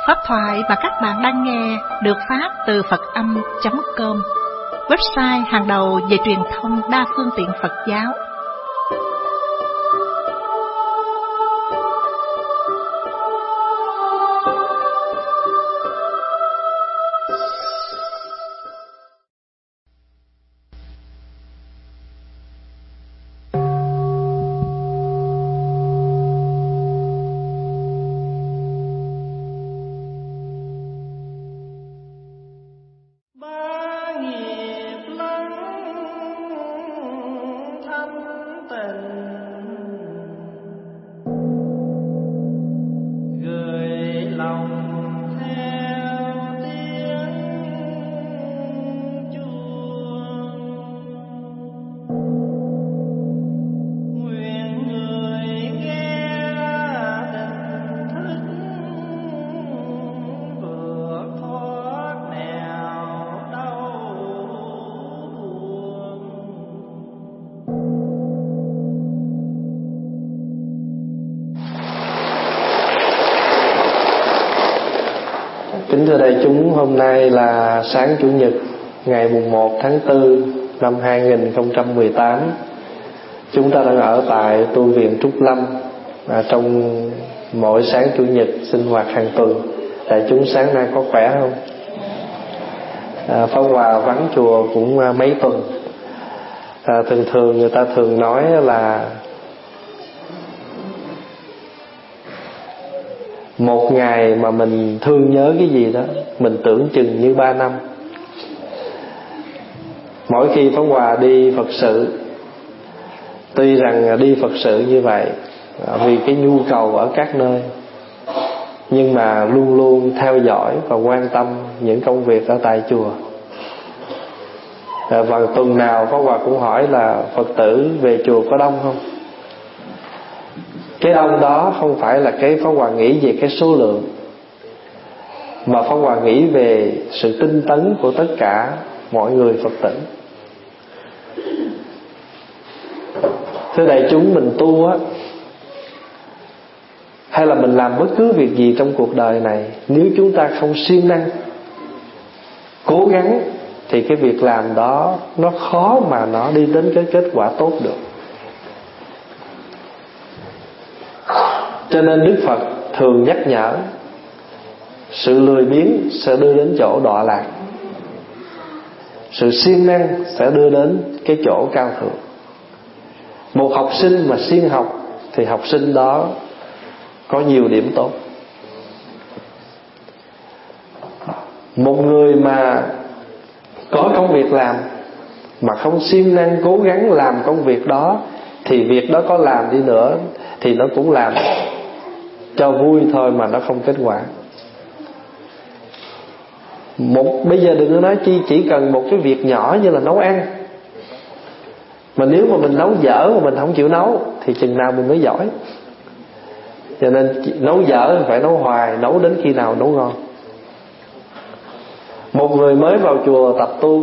Pháp thoại mà các bạn đang nghe được phát từ Phật-âm.com, website hàng đầu về truyền thông đa phương tiện Phật giáo. Kính thưa đại chúng, hôm nay là sáng Chủ nhật ngày mùng 1 tháng 4 năm 2018. Chúng ta đang ở tại tu viện Trúc Lâm trong mỗi sáng Chủ nhật sinh hoạt hàng tuần. Đại chúng sáng nay có khỏe không? Pháp Hòa vắng chùa cũng mấy tuần. Thường người ta thường nói là một ngày mà mình thương nhớ cái gì đó, mình tưởng chừng như 3 năm. Mỗi khi Pháp Hòa đi Phật sự, tuy rằng đi Phật sự như vậy vì cái nhu cầu ở các nơi, nhưng mà luôn luôn theo dõi và quan tâm những công việc ở tại chùa. Và tuần nào Pháp Hòa cũng hỏi là Phật tử về chùa có đông không? Cái đông đó không phải là cái Pháp Hòa nghĩ về cái số lượng, mà Pháp Hòa nghĩ về sự tinh tấn của tất cả mọi người Phật tử. Thưa đại chúng, mình tu á, hay là mình làm bất cứ việc gì trong cuộc đời này, nếu chúng ta không siêng năng, cố gắng, thì cái việc làm đó nó khó mà nó đi đến cái kết quả tốt được. Cho nên Đức Phật thường nhắc nhở sự lười biếng sẽ đưa đến chỗ đọa lạc, sự siêng năng sẽ đưa đến cái chỗ cao thượng. Một học sinh mà siêng học thì học sinh đó có nhiều điểm tốt. Một người mà có công việc làm mà không siêng năng cố gắng làm công việc đó, thì việc đó có làm đi nữa thì nó cũng làm cho vui thôi mà nó không kết quả. Bây giờ đừng có nói chi, chỉ cần một cái việc nhỏ như là nấu ăn, mà nếu mà mình nấu dở mà mình không chịu nấu thì chừng nào mình mới giỏi. Cho nên nấu dở phải nấu hoài, nấu đến khi nào nấu ngon. Một người mới vào chùa tập tu,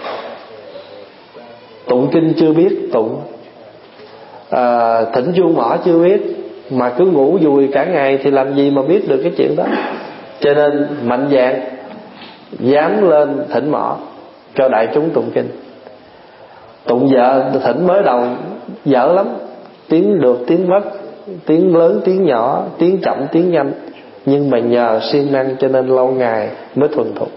tụng kinh chưa biết tụng, thỉnh chuông mỏ chưa biết, mà cứ ngủ dùi cả ngày thì làm gì mà biết được cái chuyện đó. Cho nên mạnh dạn dám lên thỉnh mỏ cho đại chúng tụng kinh. Tụng vợ thỉnh mới đầu dở lắm, tiếng được tiếng mất, tiếng lớn tiếng nhỏ, tiếng chậm tiếng nhanh, nhưng mà nhờ siêng năng cho nên lâu ngày mới thuần thục.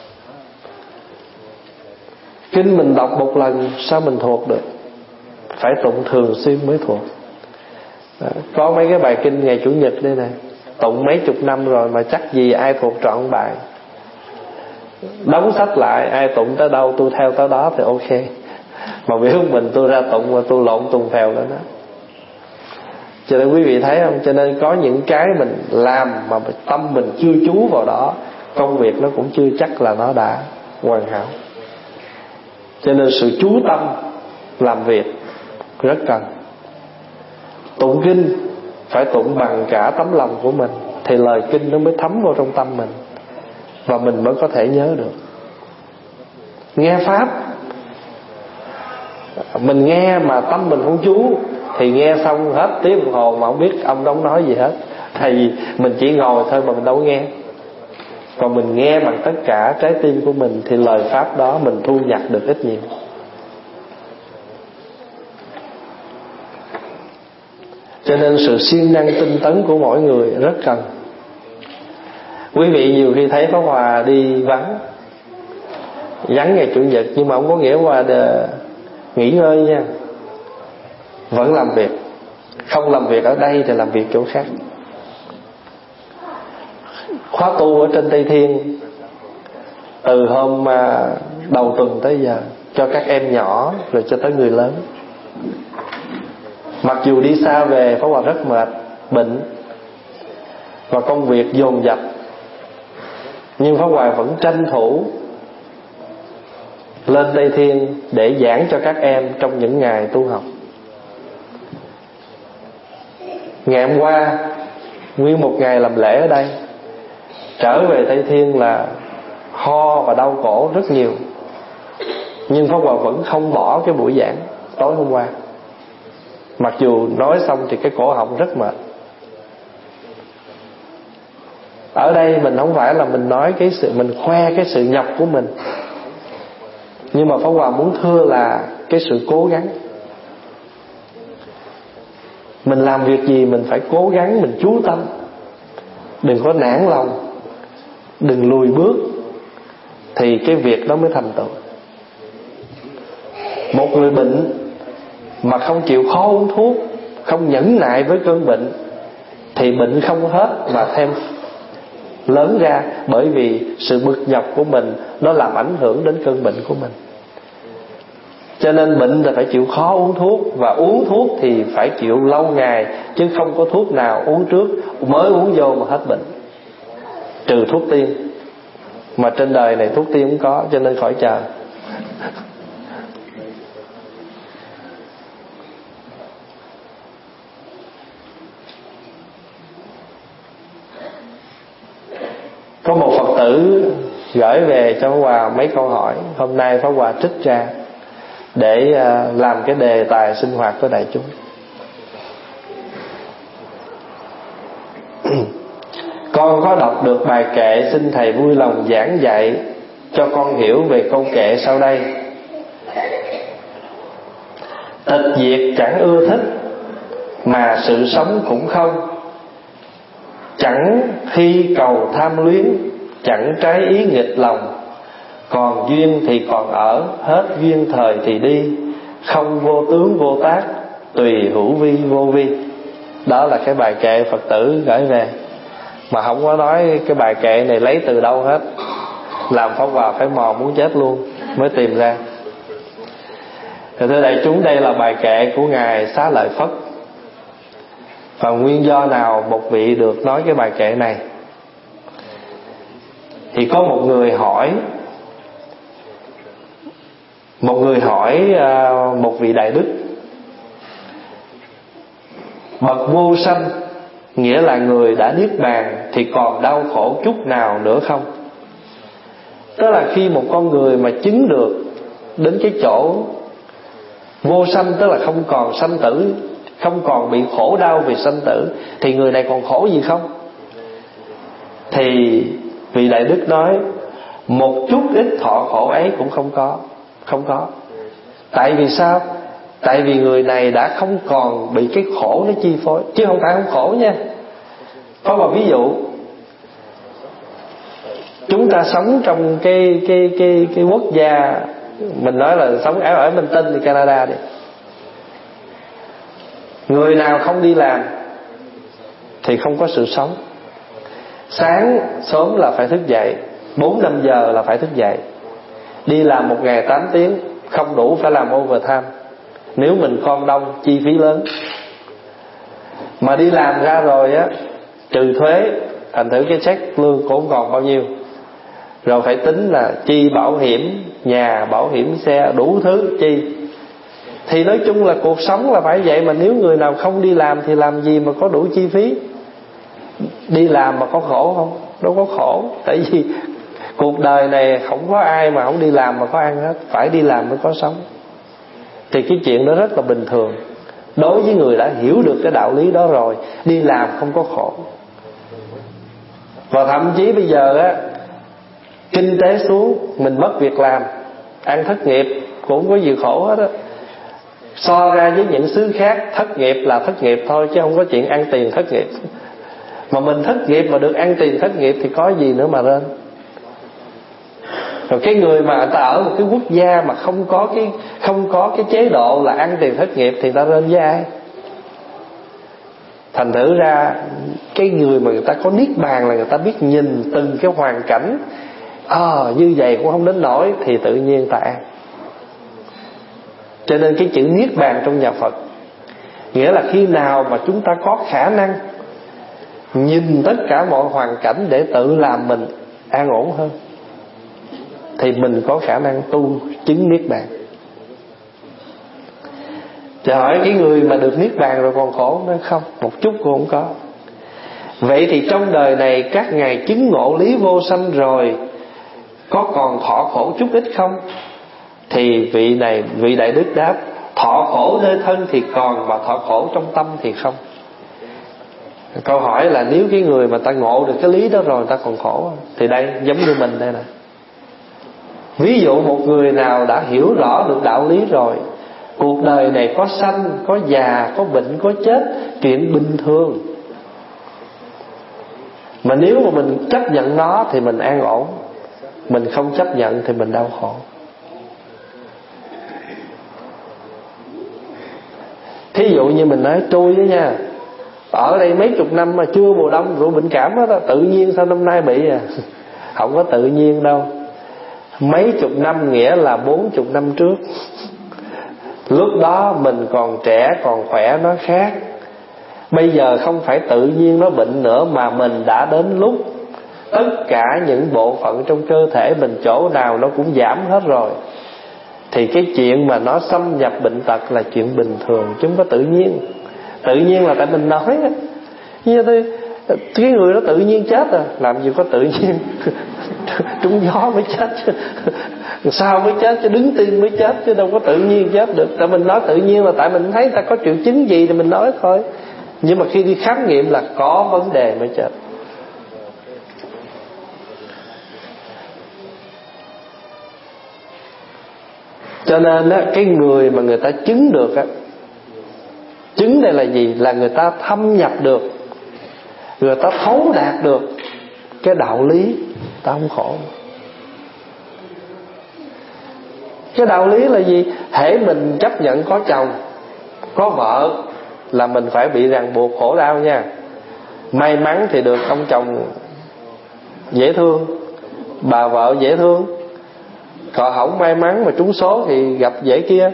Kinh mình đọc một lần sao mình thuộc được? Phải tụng thường xuyên mới thuộc. Có mấy cái bài kinh ngày Chủ nhật đây này, tụng mấy chục năm rồi mà chắc gì ai thuộc trọn bài. Đóng sách lại, ai tụng tới đâu tôi theo tới đó thì ok. Mà biểu mình tôi ra tụng mà tôi lộn tùng phèo lên đó. Cho nên quý vị thấy không? Cho nên có những cái mình làm mà tâm mình chưa chú vào đó, công việc nó cũng chưa chắc là nó đã hoàn hảo. Cho nên sự chú tâm làm việc rất cần. Tụng kinh phải tụng bằng cả tấm lòng của mình, thì lời kinh nó mới thấm vào trong tâm mình, và mình mới có thể nhớ được. Nghe pháp, mình nghe mà tâm mình không chú thì nghe xong hết tiếng đồng hồ mà không biết ông đóng nói gì hết. Tại vì mình chỉ ngồi thôi mà mình đâu nghe. Còn mình nghe bằng tất cả trái tim của mình thì lời pháp đó mình thu nhặt được ít nhiều. Cho nên sự siêng năng tinh tấn của mỗi người rất cần. Quý vị nhiều khi thấy Pháp Hòa đi vắng ngày Chủ nhật, nhưng mà không có nghĩa Hòa nghỉ ngơi nha. Vẫn làm việc. Không làm việc ở đây thì làm việc chỗ khác. Khóa tu ở trên Tây Thiên từ hôm đầu tuần tới giờ, cho các em nhỏ rồi cho tới người lớn. Mặc dù đi xa về, Pháp Hòa rất mệt, bệnh và công việc dồn dập, nhưng Pháp Hòa vẫn tranh thủ lên Tây Thiên để giảng cho các em trong những ngày tu học. Ngày hôm qua nguyên một ngày làm lễ ở đây, trở về Tây Thiên là ho và đau cổ rất nhiều, nhưng Pháp Hòa vẫn không bỏ cái buổi giảng tối hôm qua. Mặc dù nói xong thì cái cổ họng rất mệt. Ở đây mình không phải là mình nói cái sự, mình khoe cái sự nhọc của mình, nhưng mà Pháp Hòa muốn thưa là cái sự cố gắng. Mình làm việc gì mình phải cố gắng, mình chú tâm, đừng có nản lòng, đừng lùi bước, thì cái việc đó mới thành tựu. Một người bệnh mà không chịu khó uống thuốc, không nhẫn nại với cơn bệnh, thì bệnh không hết mà thêm lớn ra, bởi vì sự bực nhọc của mình nó làm ảnh hưởng đến cơn bệnh của mình. Cho nên bệnh là phải chịu khó uống thuốc, và uống thuốc thì phải chịu lâu ngày, chứ không có thuốc nào uống trước mới uống vô mà hết bệnh, trừ thuốc tiên. Mà trên đời này thuốc tiên cũng có, cho nên khỏi chờ. Có một Phật tử gửi về cho Pháp Hòa mấy câu hỏi, hôm nay Pháp Hòa trích ra để làm cái đề tài sinh hoạt của đại chúng. Con có đọc được bài kệ, xin thầy vui lòng giảng dạy cho con hiểu về câu kệ sau đây. Tịch diệt chẳng ưa thích, mà sự sống cũng không. Chẳng khi cầu tham luyến, chẳng trái ý nghịch lòng. Còn duyên thì còn ở, hết duyên thời thì đi. Không vô tướng vô tác, tùy hữu vi vô vi. Đó là cái bài kệ Phật tử gửi về, mà không có nói cái bài kệ này lấy từ đâu hết, làm Pháp Hòa phải mò muốn chết luôn mới tìm ra. Thưa đại chúng, đây là bài kệ của Ngài Xá Lợi Phất. Và nguyên do nào một vị được nói cái bài kệ này? Thì có một người hỏi một vị đại đức: bậc vô sanh, nghĩa là người đã niết bàn, thì còn đau khổ chút nào nữa không? Đó là khi một con người mà chứng được đến cái chỗ vô sanh, tức là không còn sanh tử, không còn bị khổ đau vì sanh tử, thì người này còn khổ gì không? Thì vị đại đức nói: một chút ít thọ khổ ấy cũng không có. Tại vì sao? Tại vì người này đã không còn bị cái khổ nó chi phối, chứ không phải không khổ nha. Có một ví dụ, chúng ta sống trong cái quốc gia, mình nói là sống ở Minh Tinh thì Canada đi. Người nào không đi làm thì không có sự sống. Sáng sớm là phải thức dậy, 4-5 giờ là phải thức dậy, đi làm một ngày 8 tiếng, không đủ phải làm overtime. Nếu mình con đông, chi phí lớn. Mà đi làm ra rồi á, trừ thuế, thành thử cái check lương cũng không còn bao nhiêu. Rồi phải tính là chi bảo hiểm nhà, bảo hiểm xe, đủ thứ chi. Thì nói chung là cuộc sống là phải vậy. Mà nếu người nào không đi làm thì làm gì mà có đủ chi phí? Đi làm mà có khổ không? Đâu có khổ. Tại vì cuộc đời này không có ai mà không đi làm mà có ăn hết, phải đi làm mới có sống. Thì cái chuyện đó rất là bình thường. Đối với người đã hiểu được cái đạo lý đó rồi, đi làm không có khổ. Và thậm chí bây giờ á, kinh tế xuống, mình mất việc làm, ăn thất nghiệp cũng không có gì khổ hết á. So ra với những xứ khác, thất nghiệp là thất nghiệp thôi, chứ không có chuyện ăn tiền thất nghiệp. Mà mình thất nghiệp mà được ăn tiền thất nghiệp thì có gì nữa mà lên. Rồi cái người mà người ta ở một cái quốc gia mà không có cái chế độ là ăn tiền thất nghiệp thì ta lên với ai? Thành thử ra cái người mà người ta có niết bàn là người ta biết nhìn từng cái hoàn cảnh, như vậy cũng không đến nỗi, thì tự nhiên ta an. Cho nên cái chữ niết bàn trong nhà Phật nghĩa là khi nào mà chúng ta có khả năng nhìn tất cả mọi hoàn cảnh để tự làm mình an ổn hơn, thì mình có khả năng tu chứng niết bàn. Thì hỏi cái người mà được niết bàn rồi còn khổ nữa không? Một chút cũng không có. Vậy thì trong đời này các ngài chứng ngộ lý vô sanh rồi, có còn thọ khổ chút ít không? Thì vị đại đức đáp: thọ khổ nơi thân thì còn, mà thọ khổ trong tâm thì không. Câu hỏi là nếu cái người mà ta ngộ được cái lý đó rồi ta còn khổ không? Thì đây giống như mình đây nè. Ví dụ một người nào đã hiểu rõ được đạo lý rồi, cuộc đời này có sanh, có già, có bệnh, có chết, chuyện bình thường. Mà nếu mà mình chấp nhận nó thì mình an ổn, mình không chấp nhận thì mình đau khổ. Thí dụ như mình nói trôi đó nha, ở đây mấy chục năm mà chưa mùa đông rồi bệnh cảm đó, tự nhiên sao năm nay bị à? Không có tự nhiên đâu. Mấy chục năm nghĩa là 40 năm trước. Lúc đó mình còn trẻ, còn khỏe, nó khác. Bây giờ không phải tự nhiên nó bệnh nữa, mà mình đã đến lúc tất cả những bộ phận trong cơ thể mình chỗ nào nó cũng giảm hết rồi. Thì cái chuyện mà nó xâm nhập bệnh tật là chuyện bình thường, chứ không có tự nhiên. Tự nhiên là tại mình nói á. Như thế, cái người đó tự nhiên chết à, làm gì có tự nhiên. Trúng gió mới chết chứ, sao mới chết chứ, đứng tim mới chết chứ đâu có tự nhiên chết được. Tại mình nói tự nhiên là tại mình thấy ta có triệu chứng gì thì mình nói thôi. Nhưng mà khi đi khám nghiệm là có vấn đề mới chết. Cho nên á, cái người mà người ta chứng được á, chứng đây là gì? Là người ta thâm nhập được, người ta thấu đạt được cái đạo lý, ta không khổ. Cái đạo lý là gì? Hễ mình chấp nhận có chồng, có vợ là mình phải bị ràng buộc khổ đau nha. May mắn thì được ông chồng dễ thương, bà vợ dễ thương. Còn không may mắn mà trúng số thì gặp dễ kia.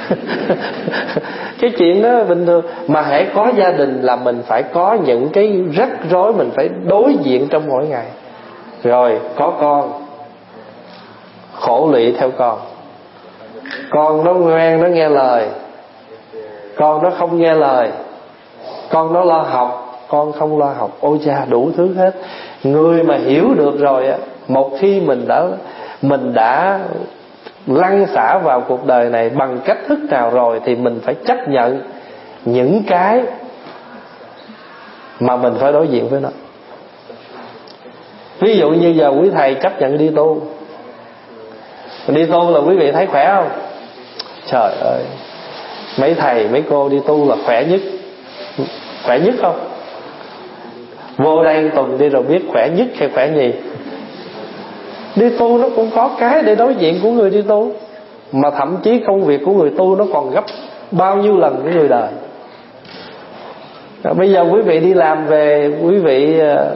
Cái chuyện đó bình thường. Mà hễ có gia đình là mình phải có những cái rắc rối mình phải đối diện trong mỗi ngày. Rồi có con, khổ lụy theo con. Con nó ngoan, nó nghe lời, con nó không nghe lời. Con nó lo học, con không lo học. Ôi cha, đủ thứ hết. Người mà hiểu được rồi á, một khi mình đã lăn xả vào cuộc đời này bằng cách thức nào rồi, thì mình phải chấp nhận những cái mà mình phải đối diện với nó. Ví dụ như giờ quý thầy chấp nhận đi tu. Đi tu là quý vị thấy khỏe không? Trời ơi, mấy thầy mấy cô đi tu là khỏe nhất. Khỏe nhất không? Vô đây tuần đi rồi biết khỏe nhất hay khỏe nhì. Đi tu nó cũng có cái để đối diện của người đi tu, mà thậm chí công việc của người tu nó còn gấp bao nhiêu lần của người đời. Bây giờ quý vị đi làm về, quý vị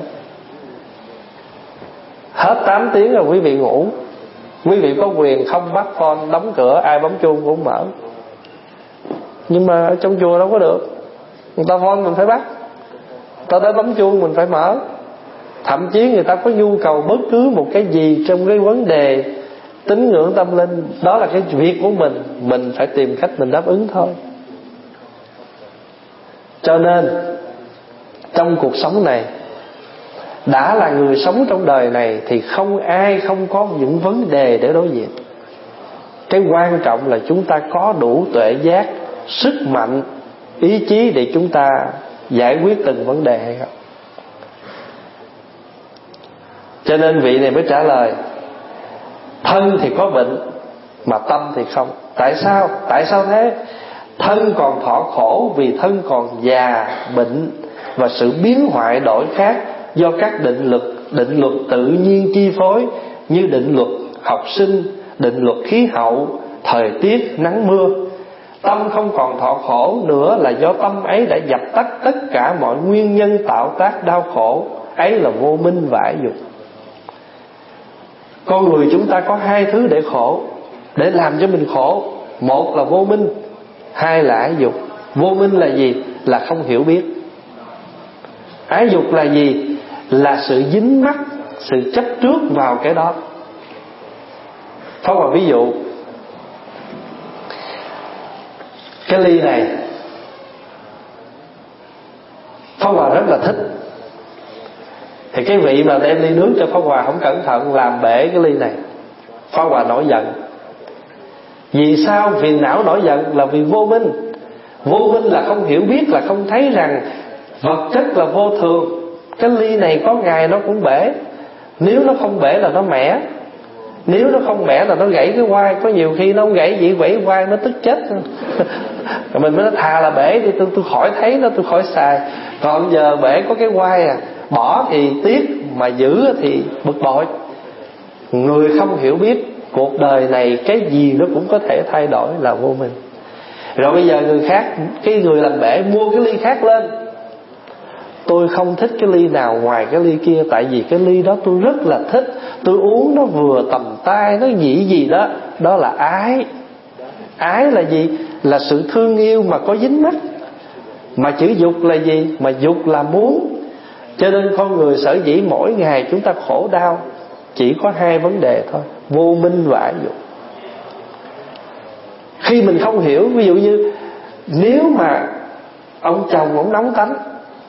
hết 8 tiếng rồi quý vị ngủ. Quý vị có quyền không bắt phone, đóng cửa, ai bấm chuông cũng mở. Nhưng mà ở trong chùa đâu có được. Người ta phone mình phải bắt, người ta đã bấm chuông mình phải mở. Thậm chí người ta có nhu cầu bất cứ một cái gì trong cái vấn đề tín ngưỡng tâm linh, đó là cái việc của mình phải tìm cách mình đáp ứng thôi. Cho nên trong cuộc sống này, đã là người sống trong đời này thì không ai không có những vấn đề để đối diện. Cái quan trọng là chúng ta có đủ tuệ giác, sức mạnh, ý chí để chúng ta giải quyết từng vấn đề hay không. Cho nên vị này mới trả lời: Thân thì có bệnh mà tâm thì không. Tại sao? Tại sao thế? Thân còn thọ khổ vì thân còn già, bệnh và sự biến hoại đổi khác do các định luật tự nhiên chi phối, như định luật học sinh, định luật khí hậu, thời tiết, nắng mưa. Tâm không còn thọ khổ nữa là do tâm ấy đã dập tắt tất cả mọi nguyên nhân tạo tác đau khổ. Ấy là vô minh và ái dục. Con người chúng ta có hai thứ để khổ, để làm cho mình khổ. Một là vô minh, hai là ái dục. Vô minh là gì? Là không hiểu biết. Ái dục là gì? Là sự dính mắc, sự chấp trước vào cái đó. Có một ví dụ, cái ly này Pháp Hòa rất là thích, thì cái vị mà đem ly nước cho Pháp Hòa không cẩn thận làm bể cái ly này, Pháp Hòa nổi giận. Vì sao? Vì não nổi giận là vì vô minh. Vô minh là không hiểu biết, là không thấy rằng vật chất là vô thường. Cái ly này có ngày nó cũng bể. Nếu nó không bể là nó mẻ, nếu nó không bể là nó gãy cái quai. Có nhiều khi nó không gãy gì, gãy quai nó tức chết. Mình mới nói thà là bể thì tôi khỏi thấy nó, tôi khỏi xài. Còn giờ bể có cái quai à, bỏ thì tiếc, mà giữ thì bực bội. Người không hiểu biết cuộc đời này cái gì nó cũng có thể thay đổi là vô minh. Rồi bây giờ người khác, cái người làm bể mua cái ly khác lên. Tôi không thích cái ly nào ngoài cái ly kia, tại vì cái ly đó tôi rất là thích, tôi uống nó vừa tầm tay, nó gì đó. Đó là ái. Ái là gì? Là sự thương yêu mà có dính mắc. Mà chữ dục là gì? Mà dục là muốn. Cho nên con người sở dĩ mỗi ngày chúng ta khổ đau chỉ có hai vấn đề thôi: vô minh và ái dục. Khi mình không hiểu, ví dụ như nếu mà ông chồng ông nóng tánh,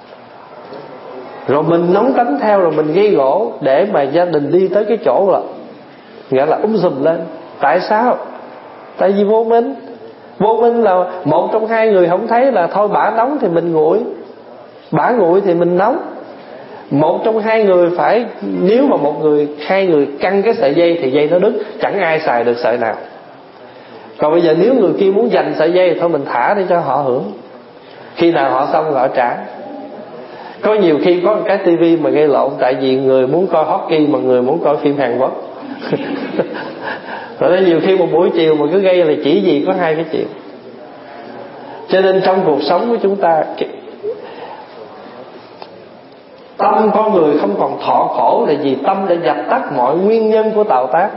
rồi mình nóng tánh theo, rồi mình gây gổ để mà gia đình đi tới cái chỗ là nghĩa là sùm lên. Tại sao? Tại vì vô minh. Vô minh là một trong hai người không thấy là thôi bả nóng thì mình nguội, bả nguội thì mình nóng. Một trong hai người phải, nếu mà hai người căng cái sợi dây thì dây nó đứt, chẳng ai xài được sợi nào. Còn bây giờ nếu người kia muốn giành sợi dây thì thôi mình thả để cho họ hưởng, khi nào họ xong họ trả. Có nhiều khi có một cái tivi mà gây lộn, tại vì người muốn coi hockey mà người muốn coi phim Hàn Quốc. Rồi đó, nhiều khi một buổi chiều mà cứ gây là chỉ vì có hai cái chuyện. Cho nên trong cuộc sống của chúng ta, tâm con người không còn thọ khổ là vì tâm đã dập tắt mọi nguyên nhân của tạo tác.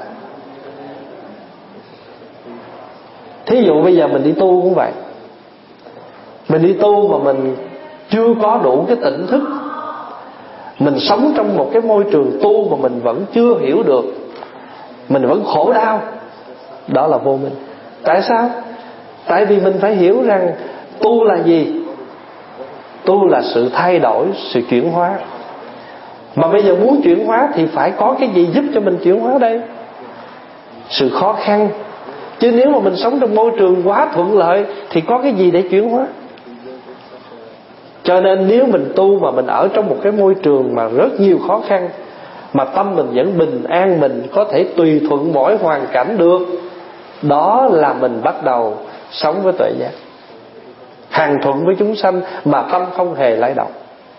Thí dụ bây giờ mình đi tu cũng vậy. Mình đi tu mà mình chưa có đủ cái tỉnh thức, mình sống trong một cái môi trường tu mà mình vẫn chưa hiểu được, mình vẫn khổ đau, đó là vô minh. Tại sao? Tại vì mình phải hiểu rằng tu là gì? Tu là sự thay đổi, sự chuyển hóa. Mà bây giờ muốn chuyển hóa thì phải có cái gì giúp cho mình chuyển hóa đây? Sự khó khăn. Chứ nếu mà mình sống trong môi trường quá thuận lợi thì có cái gì để chuyển hóa? Cho nên nếu mình tu mà mình ở trong một cái môi trường mà rất nhiều khó khăn, mà tâm mình vẫn bình an, mình có thể tùy thuận mỗi hoàn cảnh được, đó là mình bắt đầu sống với tuệ giác, hằng thuận với chúng sanh mà tâm không hề lay động.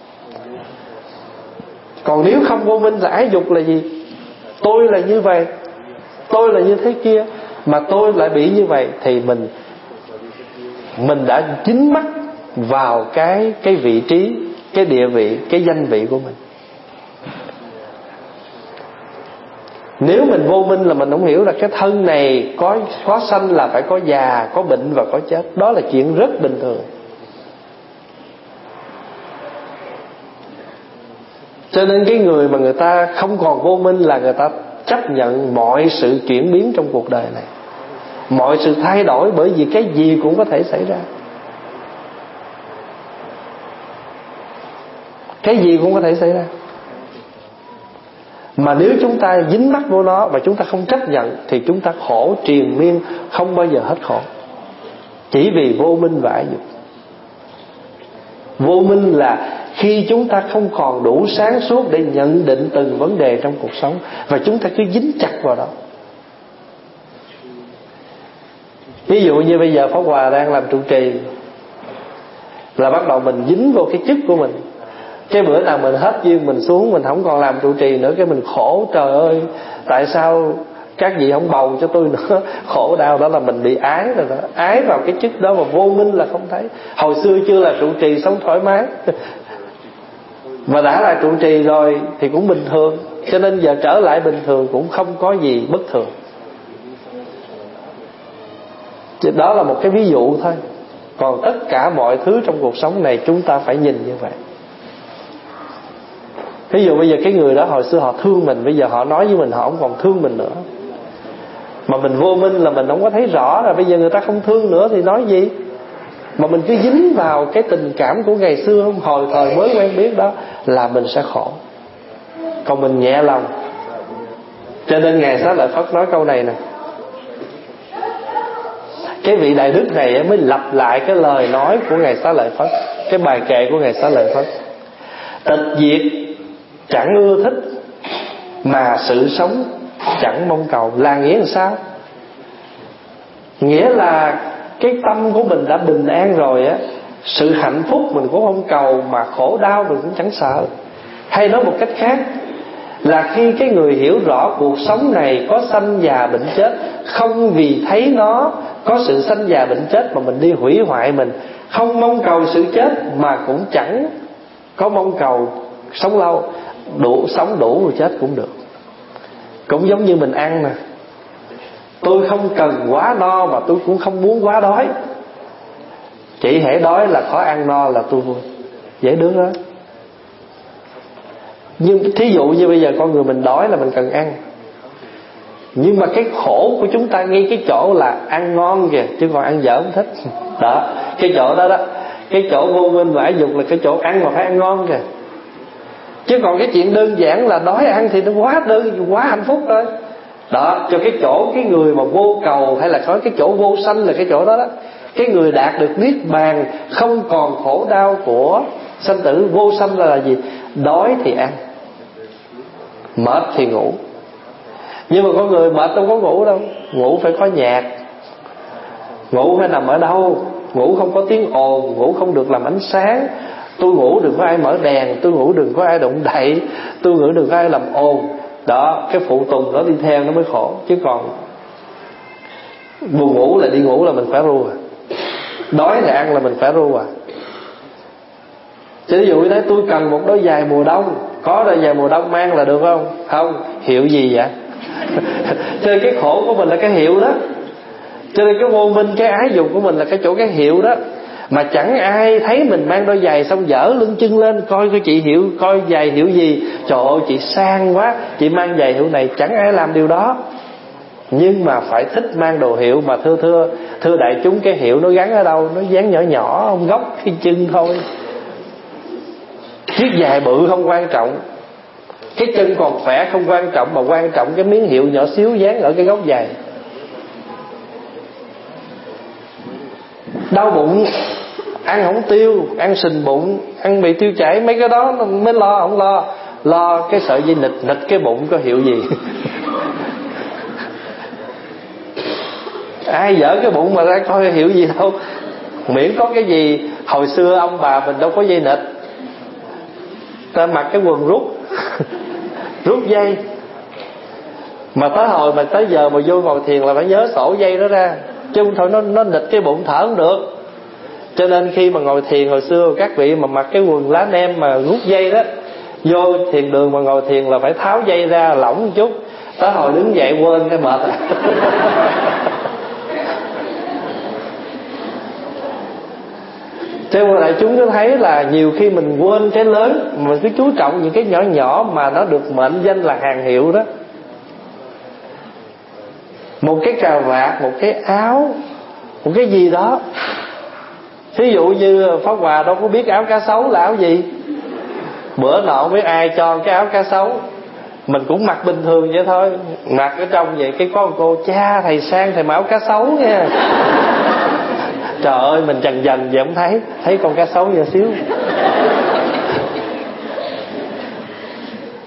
Còn nếu không vô minh là ái dục là gì? Tôi là như vậy, tôi là như thế kia, mà tôi lại bị như vậy, thì mình đã dính mắc vào cái vị trí, cái địa vị, cái danh vị của mình. Nếu mình vô minh là mình không hiểu là cái thân này có sanh là phải có già, có bệnh và có chết. Đó là chuyện rất bình thường. Cho nên cái người mà người ta không còn vô minh là người ta chấp nhận mọi sự chuyển biến trong cuộc đời này, mọi sự thay đổi, bởi vì cái gì cũng có thể xảy ra. Cái gì cũng có thể xảy ra. Mà nếu chúng ta dính mắc vô nó và chúng ta không chấp nhận thì chúng ta khổ triền miên, không bao giờ hết khổ. Chỉ vì vô minh và ái dục. Vô minh là khi chúng ta không còn đủ sáng suốt để nhận định từng vấn đề trong cuộc sống, và chúng ta cứ dính chặt vào đó. Ví dụ như bây giờ Pháp Hòa đang làm trụ trì, là bắt đầu mình dính vô cái chức của mình. Cái bữa nào mình hết duyên mình xuống, mình không còn làm trụ trì nữa, cái mình khổ. Trời ơi, tại sao các vị không bầu cho tôi nữa? Khổ đau đó là mình bị ái rồi đó. Ái vào cái chức đó mà vô minh là không thấy. Hồi xưa chưa là trụ trì sống thoải mái, mà đã là trụ trì rồi thì cũng bình thường. Cho nên giờ trở lại bình thường cũng không có gì bất thường. Đó là một cái ví dụ thôi. Còn tất cả mọi thứ trong cuộc sống này chúng ta phải nhìn như vậy. Ví dụ bây giờ cái người đó hồi xưa họ thương mình, bây giờ họ nói với mình họ không còn thương mình nữa. Mà mình vô minh là mình không có thấy rõ rồi. Bây giờ người ta không thương nữa thì nói gì? Mà mình cứ dính vào cái tình cảm của ngày xưa, hồi thời mới quen biết đó, là mình sẽ khổ. Còn mình nhẹ lòng. Cho nên Ngài Xá Lợi Phất nói câu này nè. Cái vị đại đức này mới lặp lại cái lời nói của Ngài Xá Lợi Phất, cái bài kệ của Ngài Xá Lợi Phất. Tịch diệt chẳng ưa thích, mà sự sống chẳng mong cầu. Là nghĩa là sao? Nghĩa là cái tâm của mình đã bình an rồi á, sự hạnh phúc mình cũng không cầu, mà khổ đau mình cũng chẳng sợ. Hay nói một cách khác là khi cái người hiểu rõ cuộc sống này có sanh già bệnh chết, không vì thấy nó có sự sanh già bệnh chết mà mình đi hủy hoại mình, không mong cầu sự chết mà cũng chẳng có mong cầu sống lâu, sống đủ rồi chết cũng được. Cũng giống như mình ăn nè, tôi không cần quá no mà tôi cũng không muốn quá đói. Chỉ hễ đói là có ăn no là tôi vui. Dễ đứa đó. Nhưng thí dụ như bây giờ con người mình đói là mình cần ăn. Nhưng mà cái khổ của chúng ta ngay cái chỗ là ăn ngon kìa, chứ còn ăn dở không thích. Đó, cái chỗ đó đó, cái chỗ vô minh và ái dục là cái chỗ ăn mà phải ăn ngon kìa. Chứ còn cái chuyện đơn giản là đói ăn thì nó quá hạnh phúc thôi. Đó, cho cái chỗ cái người mà vô cầu, hay là nói cái chỗ vô sanh là cái chỗ đó đó. Cái người đạt được niết bàn, không còn khổ đau của sanh tử. Vô sanh là gì? Đói thì ăn, mệt thì ngủ. Nhưng mà con người mệt đâu có ngủ đâu. Ngủ phải có nhạc. Ngủ phải nằm ở đâu? Ngủ không có tiếng ồn, ngủ không được làm ánh sáng. Tôi ngủ đừng có ai mở đèn, tôi ngủ đừng có ai động đậy, tôi ngủ đừng có ai làm ồn. Đó, cái phụ tùng đó đi theo nó mới khổ. Chứ còn buồn ngủ là đi ngủ là mình phải ru à, đói là ăn là mình phải ru à. Chứ ví dụ như thế, tôi cần một đôi giày mùa đông, có đôi giày mùa đông mang là được không? Không, hiệu gì vậy? Cho nên cái khổ của mình là cái hiệu đó. Cho nên cái vô minh, cái ái dục của mình là cái chỗ cái hiệu đó. Mà chẳng ai thấy mình mang đôi giày xong dở lưng chân lên, coi chị hiệu, coi giày hiệu gì. Trời ơi chị sang quá, chị mang giày hiệu này. Chẳng ai làm điều đó. Nhưng mà phải thích mang đồ hiệu. Mà thưa đại chúng, cái hiệu nó gắn ở đâu? Nó dán nhỏ nhỏ không góc cái chân thôi. Chiếc giày bự không quan trọng, cái chân còn khỏe không quan trọng, mà quan trọng cái miếng hiệu nhỏ xíu dán ở cái góc giày. Đau bụng, ăn không tiêu, ăn sình bụng, ăn bị tiêu chảy, mấy cái đó mới lo. Không lo cái sợi dây nịch cái bụng có hiệu gì. Ai dở cái bụng mà ra coi hiệu gì đâu. Miễn có cái gì. Hồi xưa ông bà mình đâu có dây nịch, ta mặc cái quần rút dây. Mà tới hồi mà tới giờ mà vô ngồi thiền là phải nhớ sổ dây đó ra, chứ không thôi nó nịch cái bụng thở không được. Cho nên khi mà ngồi thiền hồi xưa, các vị mà mặc cái quần lá nem mà rút dây đó, vô thiền đường mà ngồi thiền là phải tháo dây ra lỏng một chút. Tới hồi đứng dậy quên cái mệt. Cho nên đại chúng có thấy là nhiều khi mình quên cái lớn, mình cứ chú trọng những cái nhỏ nhỏ mà nó được mệnh danh là hàng hiệu đó. Một cái cà vạt, một cái áo, một cái gì đó. Thí dụ như Pháp Hòa đâu có biết áo cá sấu là áo gì. Bữa nọ không biết ai cho cái áo cá sấu, mình cũng mặc bình thường vậy thôi, mặc ở trong vậy. Cái có một cô: cha thầy sang thầy mặc áo cá sấu nha. Trời ơi, mình chần dần vậy không thấy con cá sấu nhỏ xíu.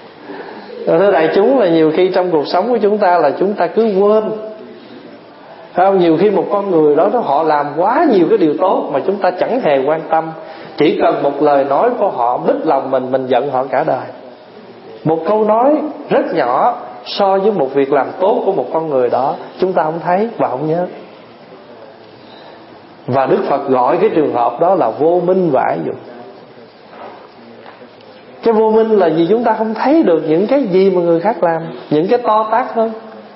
Thưa đại chúng, là nhiều khi trong cuộc sống của chúng ta là chúng ta cứ quên. Phải không? Nhiều khi một con người đó họ làm quá nhiều cái điều tốt mà chúng ta chẳng hề quan tâm. Chỉ cần một lời nói của họ bích lòng mình giận họ cả đời. Một câu nói rất nhỏ so với một việc làm tốt của một con người đó, chúng ta không thấy và không nhớ. Và Đức Phật gọi cái trường hợp đó là vô minh và ái dục. Cái vô minh là gì? Chúng ta không thấy được những cái gì mà người khác làm, những cái to tát hơn.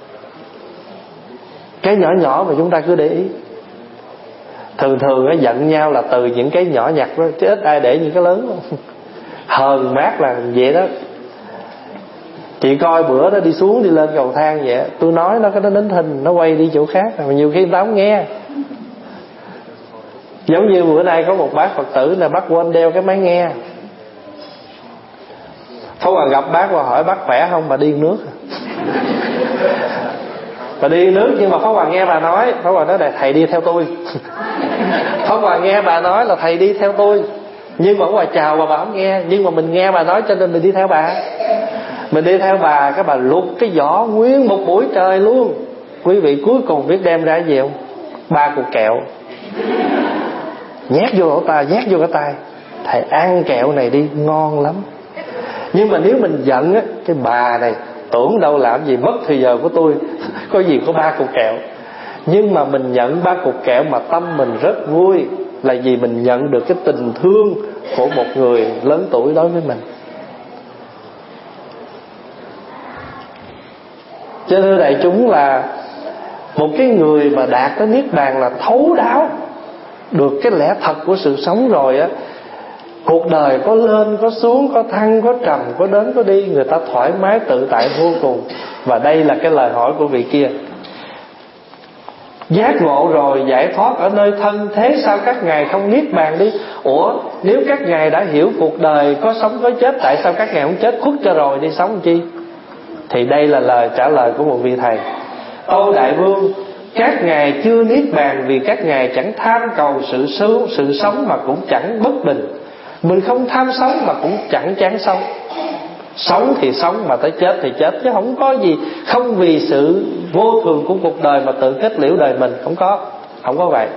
Cái nhỏ nhỏ mà chúng ta cứ để ý. Thường nó giận nhau là từ những cái nhỏ nhặt đó, chứ ít ai để những cái lớn đâu. Hờn mát là vậy đó. Chị coi bữa đó đi xuống đi lên cầu thang vậy, tôi nói nó nín thinh, nó quay đi chỗ khác, mà nhiều khi người ta không nghe. Giống như bữa nay có một bác Phật tử là bác quên đeo cái máy nghe. Pháp Hòa gặp bác và hỏi bác khỏe không, bà điên nước. Bà đi nước, nhưng mà Pháp Hòa nghe bà nói, Pháp Hòa nói là thầy đi theo tôi. Pháp Hòa nghe bà nói là thầy đi theo tôi, nhưng mà Pháp Hòa chào bà không nghe. Nhưng mà mình nghe bà nói cho nên mình đi theo bà. Mình đi theo bà, cái bà lục cái vỏ nguyên một buổi trời luôn. Quý vị cuối cùng biết đem ra gì không? 3 cục kẹo nhét vô lỗ tai, nhét vô cái tai. Thầy ăn kẹo này đi, ngon lắm. Nhưng mà nếu mình giận á, cái bà này tưởng đâu làm gì mất thời giờ của tôi, có gì có 3 cục kẹo. Nhưng mà mình nhận 3 cục kẹo mà tâm mình rất vui, là vì mình nhận được cái tình thương của một người lớn tuổi đối với mình. Cho nên đại chúng là một cái người mà đạt tới niết bàn là thấu đáo được cái lẽ thật của sự sống rồi á. Cuộc đời có lên có xuống, có thăng có trầm, có đến có đi, người ta thoải mái tự tại vô cùng. Và đây là cái lời hỏi của vị kia. Giác ngộ rồi, giải thoát ở nơi thân, thế sao các ngài không niết bàn đi? Ủa, nếu các ngài đã hiểu cuộc đời có sống có chết, tại sao các ngài không chết khuất cho rồi đi sống chi? Thì đây là lời trả lời của một vị thầy. Tâu Đại Vương, các ngài chưa niết bàn vì các ngài chẳng tham cầu sự sống mà cũng chẳng bất bình. Mình không tham sống mà cũng chẳng chán sống. Sống thì sống, mà tới chết thì chết, chứ không có gì. Không vì sự vô thường của cuộc đời mà tự kết liễu đời mình. Không có vậy.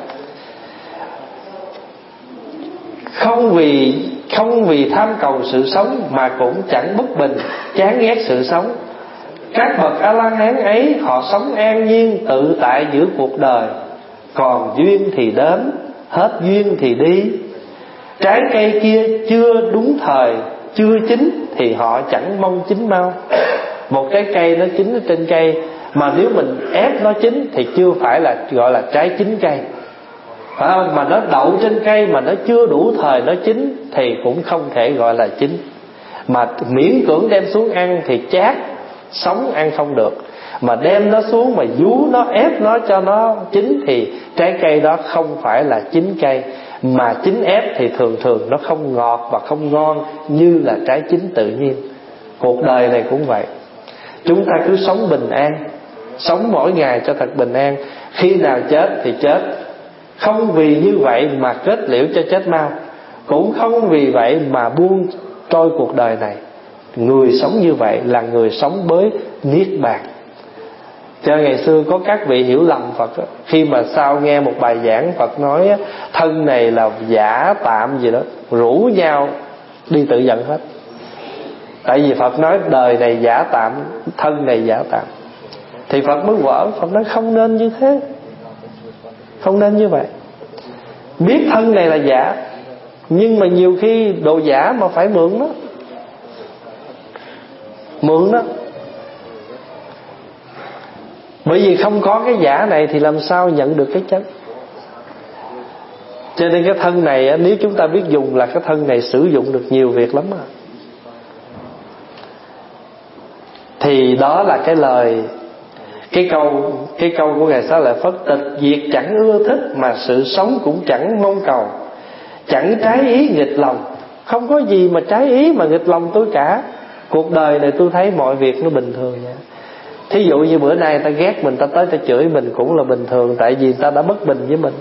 Không vì tham cầu sự sống mà cũng chẳng bất bình, chán ghét sự sống. Các bậc A-la-hán ấy, họ sống an nhiên tự tại giữa cuộc đời. Còn duyên thì đến, hết duyên thì đi. Trái cây kia chưa đúng thời, chưa chín thì họ chẳng mong chín mau. Một cái cây nó chín ở trên cây, mà nếu mình ép nó chín thì chưa phải là gọi là trái chín cây, phải không? Mà nó đậu trên cây mà nó chưa đủ thời nó chín thì cũng không thể gọi là chín. Mà miễn cưỡng đem xuống ăn thì chát, sống ăn không được. Mà đem nó xuống mà vú nó, ép nó cho nó chín thì trái cây đó không phải là chín cây. Mà chín ép thì thường nó không ngọt và không ngon như là trái chín tự nhiên. Cuộc đời này cũng vậy. Chúng ta cứ sống bình an, sống mỗi ngày cho thật bình an. Khi nào chết thì chết. Không vì như vậy mà kết liễu cho chết mau, cũng không vì vậy mà buông trôi cuộc đời này. Người sống như vậy là người sống với niết bàn. Cho ngày xưa có các vị hiểu lầm Phật đó. Khi mà sau nghe một bài giảng Phật nói thân này là giả tạm gì đó, rủ nhau đi tự giận hết. Tại vì Phật nói đời này giả tạm, thân này giả tạm. Thì Phật mới vỡ. Phật nói không nên như thế, không nên như vậy. Biết thân này là giả, nhưng mà nhiều khi đồ giả mà phải mượn nó. Mượn đó. Bởi vì không có cái giả này thì làm sao nhận được cái chân. Cho nên cái thân này, nếu chúng ta biết dùng là cái thân này sử dụng được nhiều việc lắm. Thì đó là cái lời, cái câu của Ngài Xá Lợi Phất: tịch diệt chẳng ưa thích, mà sự sống cũng chẳng mong cầu. Chẳng trái ý nghịch lòng. Không có gì mà trái ý mà nghịch lòng tôi cả. Cuộc đời này tôi thấy mọi việc nó bình thường vậy. Thí dụ như bữa nay ta ghét mình, ta tới ta chửi mình cũng là bình thường, tại vì ta đã bất bình với mình.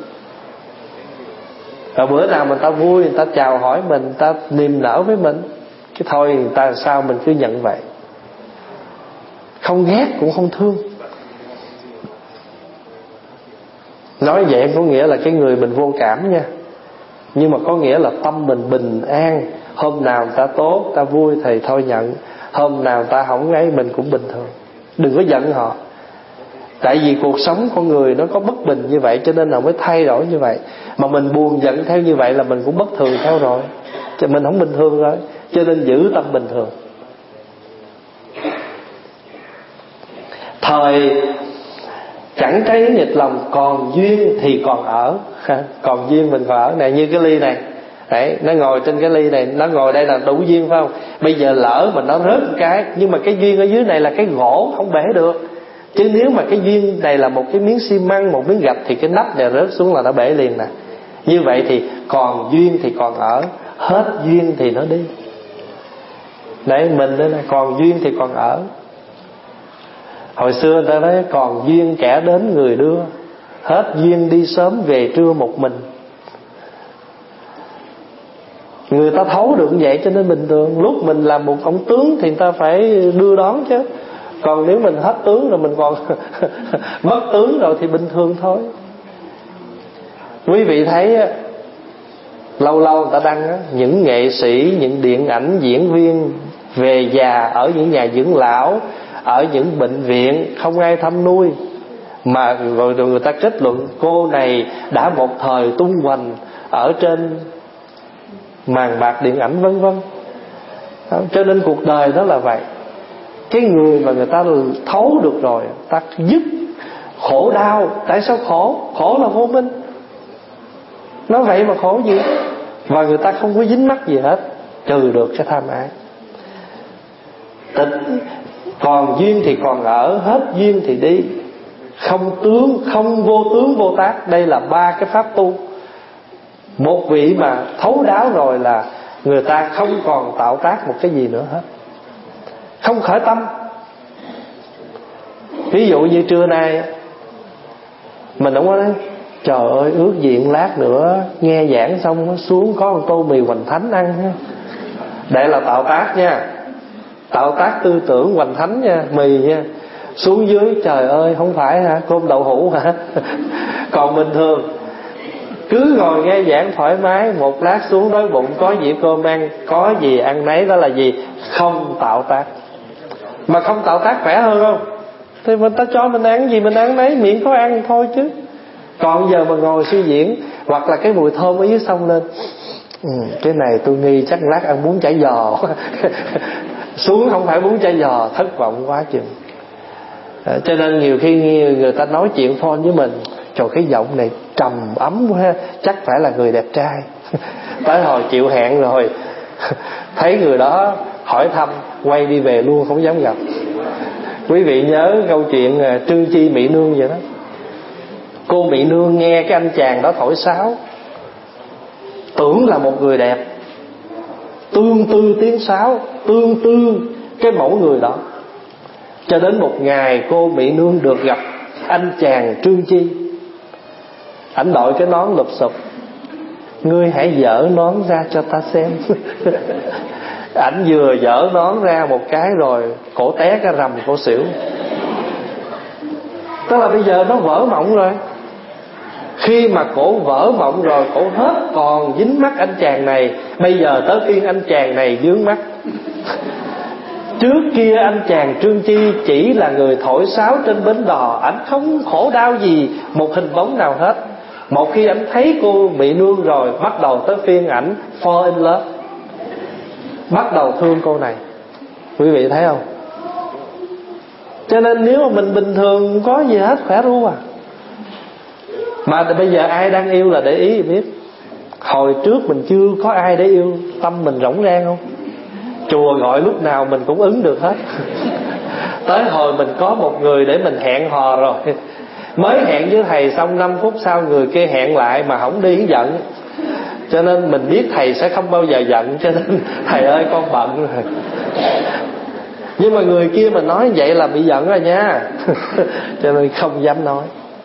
Rồi bữa nào mình ta vui, người ta chào hỏi mình, ta niềm nở với mình, cái thôi người ta sao mình cứ nhận vậy. Không ghét cũng không thương. Nói vậy có nghĩa là cái người mình vô cảm nha, nhưng mà có nghĩa là tâm mình bình an. Hôm nào người ta tốt, ta vui thì thôi nhận. Hôm nào người ta không ấy, mình cũng bình thường. Đừng có giận họ. Tại vì cuộc sống con người nó có bất bình như vậy, cho nên là mới thay đổi như vậy. Mà mình buồn giận theo như vậy là mình cũng bất thường theo rồi, cho mình không bình thường rồi. Cho nên giữ tâm bình thường. Thời chẳng cháy nghịch lòng, còn duyên thì còn ở. Còn duyên mình còn ở này, như cái ly này. Đấy, nó ngồi trên cái ly này, nó ngồi đây là đủ duyên phải không? Bây giờ lỡ mà nó rớt một cái, nhưng mà cái duyên ở dưới này là cái gỗ, không bể được. Chứ nếu mà cái duyên này là một cái miếng xi măng, một miếng gạch, thì cái nắp này rớt xuống là nó bể liền nè. Như vậy thì còn duyên thì còn ở, hết duyên thì nó đi. Đấy, mình đây là còn duyên thì còn ở. Hồi xưa người ta nói còn duyên kẻ đến người đưa, hết duyên đi sớm về trưa một mình. Người ta thấu được như vậy cho nên bình thường. Lúc mình làm một ông tướng thì người ta phải đưa đón chứ. Còn nếu mình hết tướng rồi, mình còn mất tướng rồi thì bình thường thôi. Quý vị thấy lâu lâu người ta đăng những nghệ sĩ, những điện ảnh diễn viên về già ở những nhà dưỡng lão, ở những bệnh viện không ai thăm nuôi, mà rồi người ta kết luận cô này đã một thời tung hoành ở trên màn bạc điện ảnh vân vân. Cho nên cuộc đời đó là vậy. Cái người mà người ta thấu được rồi, ta dứt khổ đau. Tại sao khổ? Khổ là vô minh. Nói vậy mà khổ gì? Và người ta không có dính mắc gì hết, trừ được cái tham ái. Còn duyên thì còn ở, hết duyên thì đi. Không tướng, không vô tướng vô tác. Đây là ba cái pháp tu. Một vị mà thấu đáo rồi là người ta không còn tạo tác một cái gì nữa hết, không khởi tâm. Ví dụ như trưa nay mình không có nói trời ơi ước diện lát nữa nghe giảng xong xuống có một tô mì hoành thánh ăn ha. Đây là tạo tác nha, tạo tác tư tưởng hoành thánh nha, mì nha. Xuống dưới trời ơi không phải hả, cơm đậu hũ hả? Còn bình thường cứ ngồi nghe giảng thoải mái, một lát xuống đói bụng có dĩa cơm ăn, có gì ăn nấy, đó là gì? Không tạo tác. Mà không tạo tác khỏe hơn không? Thì mình ta cho mình ăn gì mình ăn nấy, miệng có ăn thôi chứ. Còn giờ mà ngồi suy diễn, hoặc là cái mùi thơm ở dưới sông lên, cái này tôi nghi chắc lát ăn bún chả giò. Xuống không phải bún chả giò, thất vọng quá chừng. Cho nên nhiều khi người ta nói chuyện phone với mình, trời cái giọng này trầm ấm quá, chắc phải là người đẹp trai. Tới hồi chịu hẹn rồi, thấy người đó hỏi thăm, quay đi về luôn, không dám gặp. Quý vị nhớ câu chuyện Trương Chi Mỹ Nương vậy đó. Cô Mỹ Nương nghe cái anh chàng đó thổi sáo, tưởng là một người đẹp, tương tư tiếng sáo, tương tư cái mẫu người đó. Cho đến một ngày cô Mỹ Nương được gặp anh chàng Trương Chi. Ảnh đội cái nón lụp xụp, ngươi hãy dỡ nón ra cho ta xem. Ảnh vừa dỡ nón ra một cái rồi cổ té cái rầm, cổ xỉu. Tức là bây giờ nó vỡ mộng rồi. Khi mà cổ vỡ mộng rồi, cổ hết còn dính mắt anh chàng này. Bây giờ tới phiên anh chàng này vướng mắt. Trước kia anh chàng Trương Chi chỉ là người thổi sáo trên bến đò, ảnh không khổ đau gì một hình bóng nào hết. Một khi ảnh thấy cô Mỹ Nương rồi, bắt đầu tới phiên ảnh fall in love, bắt đầu thương cô này. Quý vị thấy không? Cho nên nếu mà mình bình thường không có gì hết, khỏe ru à. Mà bây giờ ai đang yêu là để ý thì biết. Hồi trước mình chưa có ai để yêu, tâm mình rỗng rang không? Chùa gọi lúc nào mình cũng ứng được hết. Tới hồi mình có một người để mình hẹn hò rồi, mới hẹn với thầy xong 5 phút sau người kia hẹn lại mà không đi, giận. Cho nên mình biết thầy sẽ không bao giờ giận, cho nên thầy ơi con bận rồi. Nhưng mà người kia mà nói vậy là bị giận rồi nha. Cho nên không dám nói.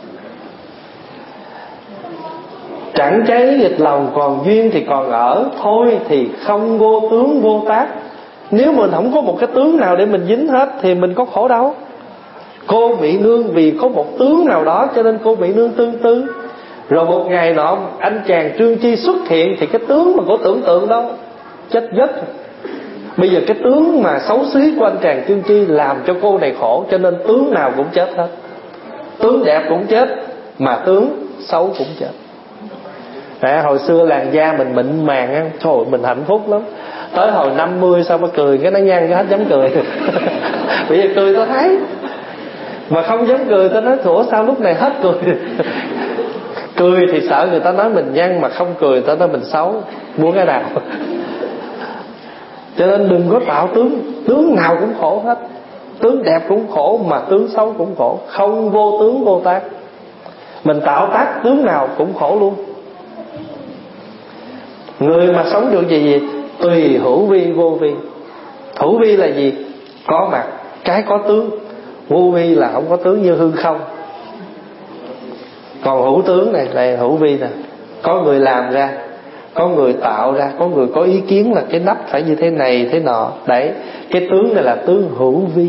Chẳng cháy nghịch lòng, còn duyên thì còn ở, thôi thì không vô tướng vô tác. Nếu mình không có một cái tướng nào để mình dính hết thì mình có khổ đâu. Cô Mỹ Nương vì có một tướng nào đó cho nên cô Mỹ Nương tương tư. Rồi một ngày nọ anh chàng Trương Chi xuất hiện, thì cái tướng mà cô tưởng tượng đó chết giấc. Bây giờ cái tướng mà xấu xí của anh chàng Trương Chi làm cho cô này khổ, cho nên tướng nào cũng chết hết. Tướng đẹp cũng chết, mà tướng xấu cũng chết. Hồi xưa làn da mình mịn màng á, trời ơi, mình hạnh phúc lắm. Tới hồi 50 sao mà cười cái nó nhăn cái hết dám cười. Bây giờ cười tao thấy, mà không dám cười tao nói thủa sao lúc này hết cười. Cười thì sợ người ta nói mình nhăn, mà không cười ta nói mình xấu. Muốn cái nào? Cho nên đừng có tạo tướng nào cũng khổ hết. Tướng đẹp cũng khổ, mà tướng xấu cũng khổ. Không vô tướng vô tác. Mình tạo tác tướng nào cũng khổ luôn. Người mà sống được gì? Tùy hữu vi vô vi. Hữu vi là gì? Có mặt, cái có tướng. Vô vi là không có tướng, như hư không. Còn hữu tướng này là hữu vi nè. Có người làm ra, có người tạo ra, có người có ý kiến là cái nắp phải như thế này thế nọ. Đấy, cái tướng này là tướng hữu vi.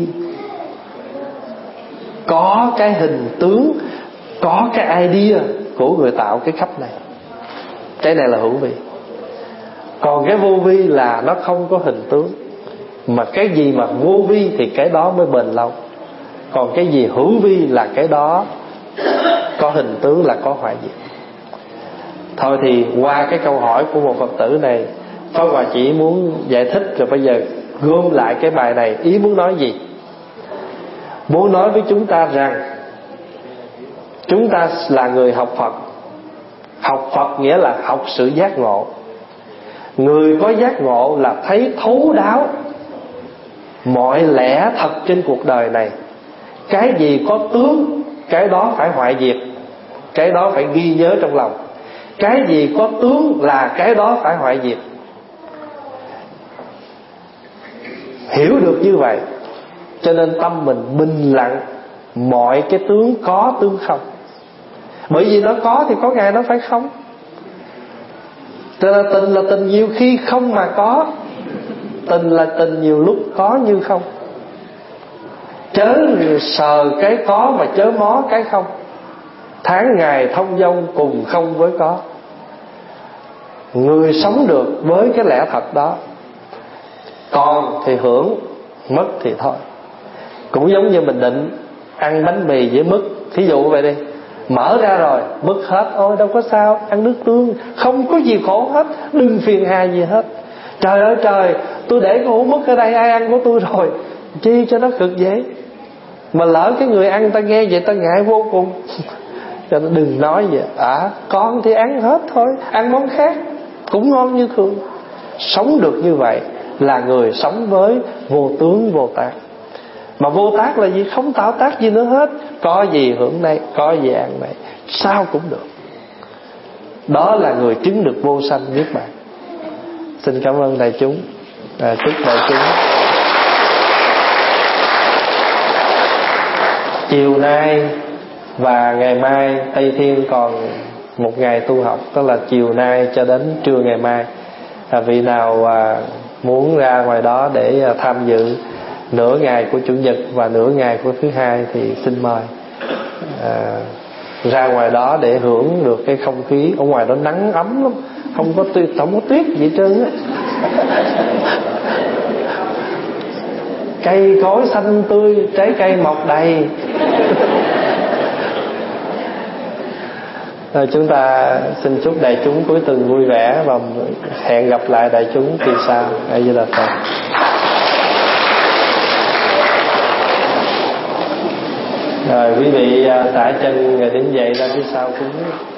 Có cái hình tướng, có cái idea của người tạo cái khắp này. Cái này là hữu vi. Còn cái vô vi là nó không có hình tướng. Mà cái gì mà vô vi thì cái đó mới bền lâu. Còn cái gì hữu vi là cái đó có hình tướng, là có hoại diệt. Thôi thì qua cái câu hỏi của một Phật tử này, Pháp Hòa chỉ muốn giải thích. Rồi bây giờ gom lại cái bài này, ý muốn nói gì? Muốn nói với chúng ta rằng chúng ta là người học Phật. Học Phật nghĩa là học sự giác ngộ. Người có giác ngộ là thấy thấu đáo mọi lẽ thật trên cuộc đời này. Cái gì có tướng, cái đó phải hoại diệt, cái đó phải ghi nhớ trong lòng. Cái gì có tướng là cái đó phải hoại diệt. Hiểu được như vậy, cho nên tâm mình bình lặng mọi cái tướng có tướng không. Bởi vì nó có thì có ngày nó phải không. Cho nên tình là tình nhiều khi không mà có. Tình là tình nhiều lúc có như không. Chớ sờ cái có mà chớ mó cái không. Tháng ngày thông dong cùng không với có. Người sống được với cái lẽ thật đó. Còn thì hưởng, mất thì thôi. Cũng giống như mình định ăn bánh mì với mứt, thí dụ vậy đi. Mở ra rồi, mứt hết, ôi đâu có sao, ăn nước tương, không có gì khổ hết, đừng phiền hà gì hết. Trời ơi trời, tôi để cái hũ mứt ở đây, ai ăn của tôi rồi, chi cho nó cực dễ. Mà lỡ cái người ăn ta nghe vậy ta ngại vô cùng. Cho nên đừng nói vậy. Con thì ăn hết thôi, ăn món khác cũng ngon như thường. Sống được như vậy là người sống với vô tướng vô tác. Mà vô tác là gì? Không tạo tác gì nữa hết. Có gì hưởng đây, có gì ăn này, sao cũng được. Đó là người chứng được vô sanh niết bàn. Xin cảm ơn đại chúng. Chúc đại chúng chiều nay và ngày mai Tây Thiên còn một ngày tu học, tức là chiều nay cho đến trưa ngày mai. Vị nào muốn ra ngoài đó để tham dự nửa ngày của Chủ nhật và nửa ngày của thứ hai thì xin mời ra ngoài đó để hưởng được cái không khí. Ở ngoài đó nắng ấm lắm, không có tuyết gì hết trơn á. Cây cối xanh tươi, trái cây mọc đầy. Chúng ta xin chúc đại chúng cuối tuần vui vẻ và hẹn gặp lại đại chúng kỳ sau. A Di Đà Phật. Rồi quý vị xả chân rồi đứng dậy ra phía sau cúng.